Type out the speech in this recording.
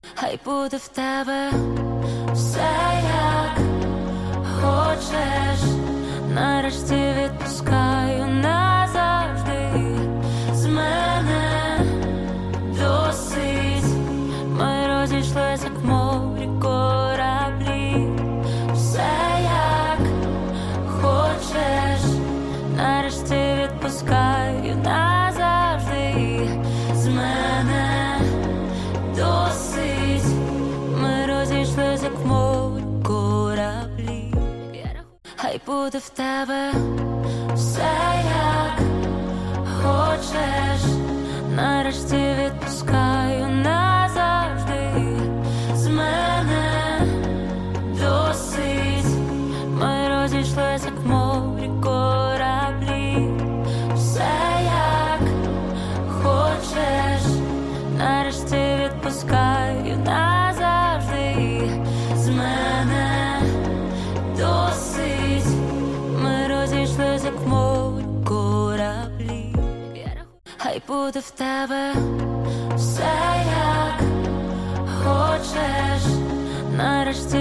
хай буде в тебе все як хочеш. Нарешті відпускаю назавжди. З мене досить. Ми розійшлися, як морі кораблі. Все як хочеш. Нарешті відпускаю назавжди. З мене досить. Ми розійшлися, як морі кораблі. Хай буде в тебе все як хочеш. Нарешті відпускаю назавжди. З мене досить. Ми розійшлися, як морі кораблі. Все як хочеш. Нарешті відпускаю назавжди. З мене досить. Ми розійшлися, як морі кораблі. Хай буде в тебе все як хочеш. Нарешті